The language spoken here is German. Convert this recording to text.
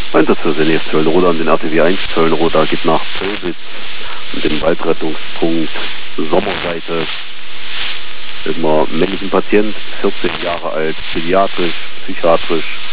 Einsatzführer Senef Zöllenroda an den RTW 1 Zöllenroda geht nach Pölbitz und dem Waldrettungspunkt Sommerseite. Immer männlichen Patient, 14 Jahre alt, pädiatrisch, psychiatrisch,